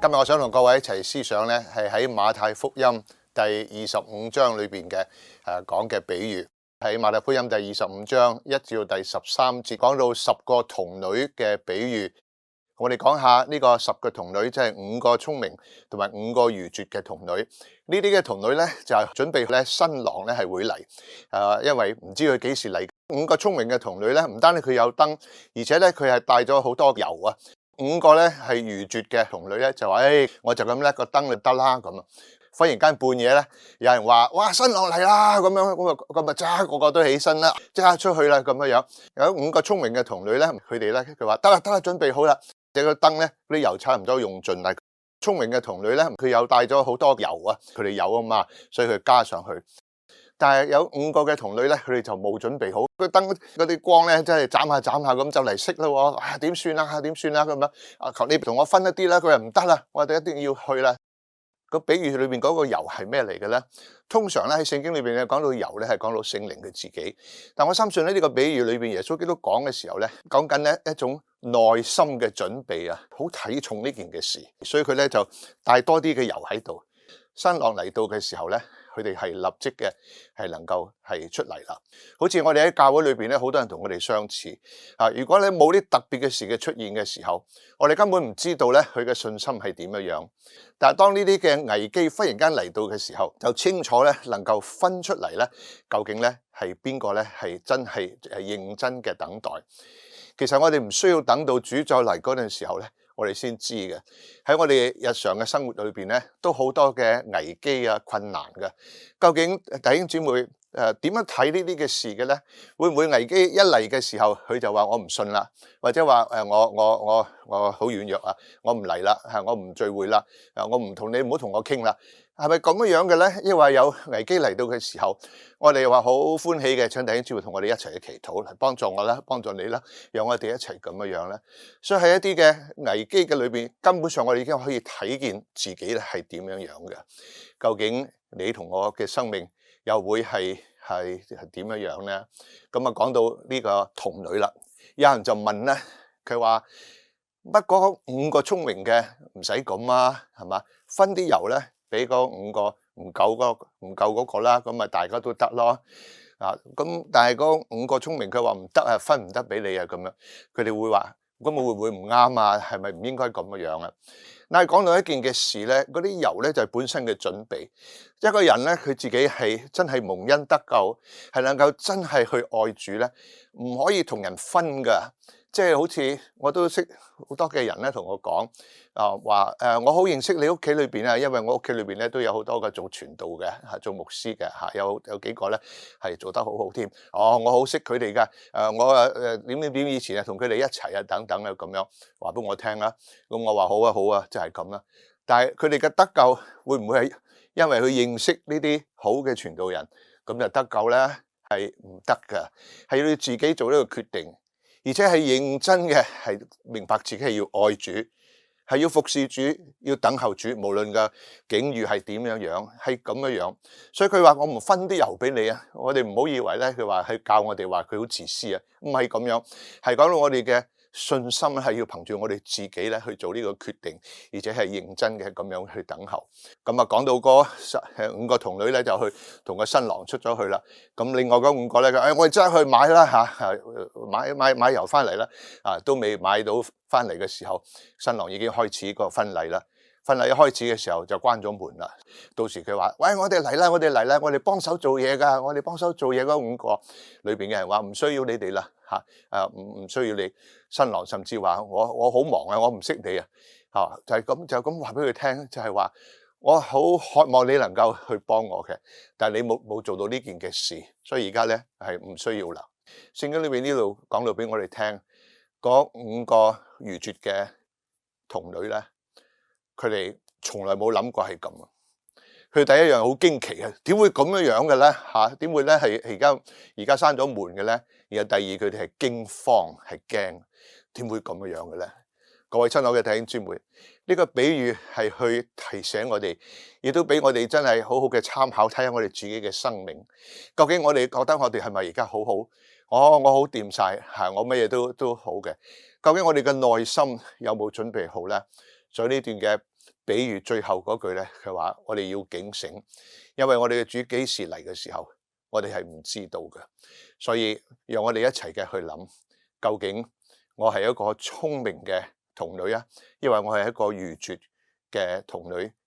今日我想同各位一齊思想咧，係喺馬太福音第25章裏邊嘅講嘅比喻。喺馬太福音第25章1至到第13節，講到10個童女嘅比喻。我哋講下呢個10個童女，即係5個聰明同埋5個愚拙嘅童女。呢啲嘅童女咧就係準備咧新郎咧係會嚟，因為唔知佢幾時嚟。5個聰明嘅童女咧，唔單止佢有燈，而且咧佢係帶咗好多油啊。5個咧係愚拙嘅童女咧就話：我就咁咧個燈就得啦咁啊！忽然間半夜咧，有人話：哇，新郎嚟啦！咁樣咁啊，即刻個個都起身啦，即刻出去啦咁樣樣。有5個聰明嘅童女咧，佢哋咧佢話：得啦，準備好啦！這個燈咧啲油差唔多用盡啦。聰明嘅童女咧，佢又帶咗好多油啊，佢哋有啊嘛，所以佢加上去。但係有5個嘅童女咧，佢哋就冇準備好，個燈嗰啲光咧，真係斬下咁就嚟熄啦喎！點算啊？點算啊？咁樣求你同我分一啲啦。佢話唔得啦，我哋一定要去啦。個比喻裏邊嗰個油係咩嚟嘅咧？通常咧喺聖經裏邊咧講到油咧係講到聖靈佢自己，但我相信咧呢個比喻裏邊耶穌基督講嘅時候咧，講緊咧一種內心嘅準備啊，好睇重呢件嘅事，所以佢咧就帶多啲嘅油喺度。新郎嚟到嘅時候咧，佢哋係立即嘅係能夠係出嚟啦。好似我哋喺教會裏邊咧，好多人同我哋相似啊。如果你冇啲特別嘅事嘅出現嘅時候，我哋根本唔知道咧佢嘅信心係點樣樣。但係當呢啲嘅危機忽然間嚟到嘅時候，就清楚咧能夠分出嚟咧，究竟咧係邊個咧係真係認真嘅等待。其實我哋唔需要等到主再嚟嗰陣時候咧，我哋先知嘅。喺我哋日常嘅生活裏邊咧，都好多嘅危機啊、困難嘅。究竟弟兄姊妹點樣睇呢啲嘅事嘅咧？會唔會危機一嚟嘅時候，佢就話我唔信啦，或者話我好軟弱啊，我唔嚟啦，我唔聚會啦，我唔同你唔好同我傾啦。係咪咁樣嘅咧？因為有危機嚟到嘅時候，我哋話好歡喜嘅，請弟兄姊妹同我哋一齊去祈禱，嚟幫助我啦，幫助你啦，讓我哋一齊咁樣咧。所以喺一啲嘅危機嘅裏邊，根本上我哋已經可以睇見自己咧係點樣樣嘅。究竟你同我嘅生命又會係點樣樣咧？咁啊講到呢個童女啦，有人就問咧，佢話乜嗰5個聰明嘅唔使咁啊，係嘛？分啲油咧。俾嗰5個唔夠嗰個啦，咁咪大家都得咯。咁但係嗰5個聰明佢話唔得啊，分唔得俾你啊咁樣。佢哋會話：咁我會唔會唔啱啊？係咪唔應該咁樣啊？但係講到一件嘅事咧，嗰啲油咧就係本身嘅準備。一個人咧，佢自己係真係蒙恩得救，係能夠真係去愛主咧，唔可以同人分㗎。即係好似我都識好多嘅人咧，同我講話我好認識你屋企裏邊啊，因為我屋企裏邊咧都有好多嘅做傳道嘅，做牧師嘅有幾個咧係做得好好添。我好識佢哋噶，我點以前啊同佢哋一齊啊等等啊咁樣話俾我聽啦。咁我話好啊，就係咁啦。但係佢哋嘅得救會唔會係因為佢認識呢啲好嘅傳道人咁就得救咧？係唔得噶，係要你自己做呢個決定。而且係認真嘅，係明白自己係要愛主，係要服侍主，要等候主，無論個境遇係點樣樣，係咁樣。所以佢話我唔分啲油俾你啊！我哋唔好以為咧，佢話係教我哋話佢好自私啊，唔係咁樣，係講到我哋嘅信心係要憑住我哋自己咧去做呢個決定，而且係認真嘅咁樣去等候。咁啊講到嗰5個童女咧就去同個新郎出咗去啦。咁另外嗰5個咧，我哋即刻去買啦買油翻嚟啦。都未買到翻嚟嘅時候，新郎已經開始個婚禮啦。婚禮一開始嘅時候就關咗門啦。到時佢話：喂，我哋嚟啦，我哋幫手做嘢㗎，我哋幫手做嘢嗰5個裏邊嘅人話唔需要你哋啦唔需要你。新郎甚至話：我好忙啊，我唔識你啊。就咁話俾佢聽，就係話我好渴望你能夠去幫我嘅，但係你冇做到呢件嘅事，所以而家咧係唔需要啦。聖經裏邊呢度講到俾我哋聽，嗰5個愚拙嘅童女咧，佢哋從來冇諗過係咁啊！佢第一樣好驚奇啊，點會咁樣樣嘅咧？點會咧係而家閂咗門嘅咧？然後第二佢哋係驚慌係驚，點會咁樣樣嘅咧？各位親愛嘅弟兄姊妹，呢個比喻係去提醒我哋，亦都俾我哋真係好好嘅參考，睇下我哋自己嘅生命，究竟我哋覺得我哋係咪而家好好？我好掂晒，我乜嘢都好嘅。究竟我哋嘅內心有冇準備好咧？ 所以呢段嘅比喻最後嗰句咧，佢話我哋要警醒，因為我哋嘅主幾時嚟嘅時候，我哋係唔知道嘅。所以讓我哋一齊嘅去諗，究竟我係一個聰明嘅童女啊，抑或我係一個愚拙嘅童女？